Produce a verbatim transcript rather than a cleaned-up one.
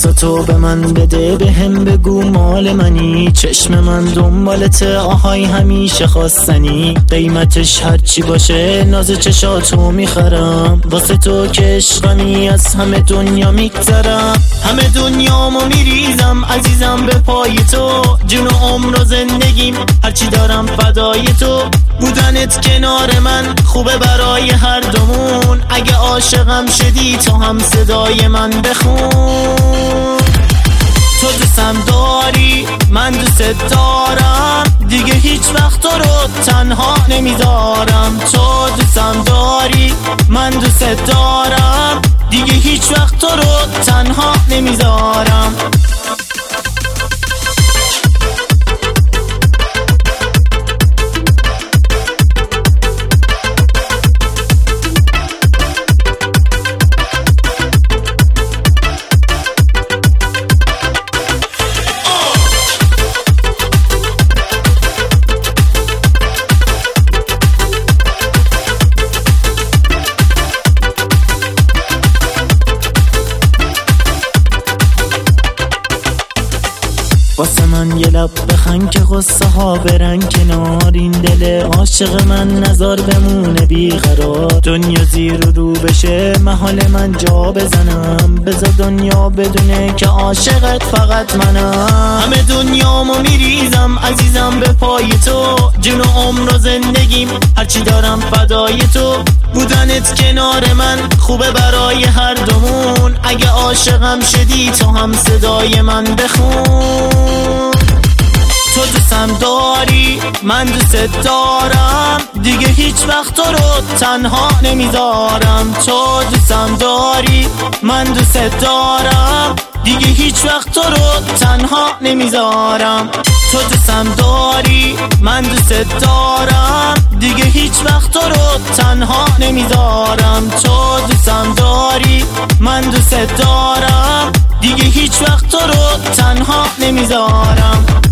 واسه تو به من بده، به هم بگو مال منی. چشم من دنبالت آهای همیشه خواستنی، قیمتش هرچی باشه ناز چشاتو میخرم. واسه تو که عشقمی از همه دنیا میگذرم، همه دنیامو میریزم عزیزم به پای تو. جون و عمر و زندگیم هرچی دارم فدای تو. بودنت کنار من خوبه برای هر دومون، اگه عاشقم شدی تو هم صدای من بخون. تو دوستم داری من دوست دارم، دیگه هیچ وقت تو رو تنها نمیذارم. تو دوستم داری من دوست دارم، دیگه هیچ وقت تو رو تنها نمیذارم. واسه من یه لب بخن که غصه ها برن کنار، این دل عاشق من نزار بمونه بیقرار. دنیا زیر و رو بشه محال من جا بزنم، بذار دنیا بدونه که عاشقت فقط منم. همه دنیامو میریزم عزیزم به پای تو، جون و عمر و زندگیم هرچی دارم فدای تو. بودنت کنار من خوبه برای هر دومون، اگه عاشقم شدی تو هم صدای من بخون. تو دوستم داری من دوست دارم، دیگه هیچ وقت تو رو تنها نمیذارم. تو دوستم داری من دوست دارم، دیگه هیچ وقت تو رو تنها نمیذارم. تو دوستم داری من دوست دارم، دیگه هیچ وقت تو رو تنها نمیذارم. تو دوستم داری من دوست دارم، دیگه هیچ وقت تو رو تنها نمیذارم.